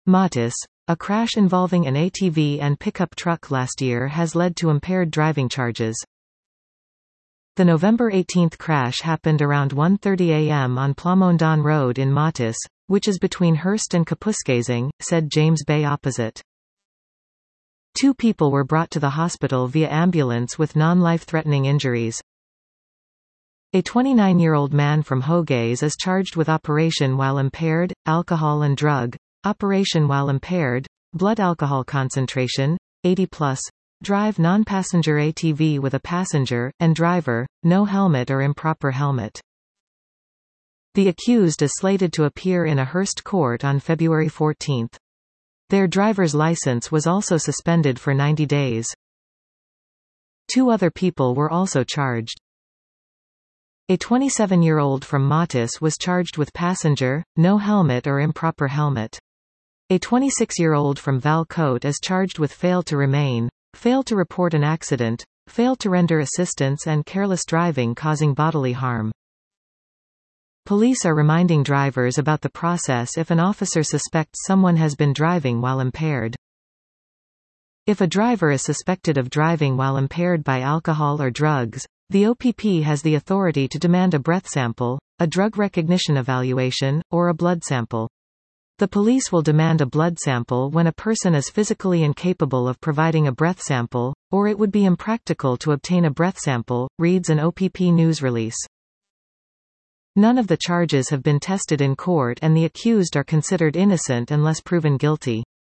Matis. A crash involving an ATV and pickup truck last year has led to impaired driving charges. The November 18 crash happened around 1:30 a.m. on Plamondon Road in Matis, which is between Hurst and Kapuskasing, said James Bay Opposite. 2 people were brought to the hospital via ambulance with non-life-threatening injuries. A 29-year-old man from Hogaze is charged with operation while impaired, alcohol and drug, operation while impaired, blood alcohol concentration, 80+, drive non-passenger ATV with a passenger, and driver, no helmet or improper helmet. The accused is slated to appear in a Hurst court on February 14. Their driver's license was also suspended for 90 days. 2 other people were also charged. A 27-year-old from Matis was charged with passenger, no helmet or improper helmet. A 26-year-old from Valcote is charged with fail to remain, fail to report an accident, fail to render assistance and careless driving causing bodily harm. Police are reminding drivers about the process if an officer suspects someone has been driving while impaired. If a driver is suspected of driving while impaired by alcohol or drugs, the OPP has the authority to demand a breath sample, a drug recognition evaluation, or a blood sample. The police will demand a blood sample when a person is physically incapable of providing a breath sample, or it would be impractical to obtain a breath sample, reads an OPP news release. None of the charges have been tested in court and the accused are considered innocent unless proven guilty.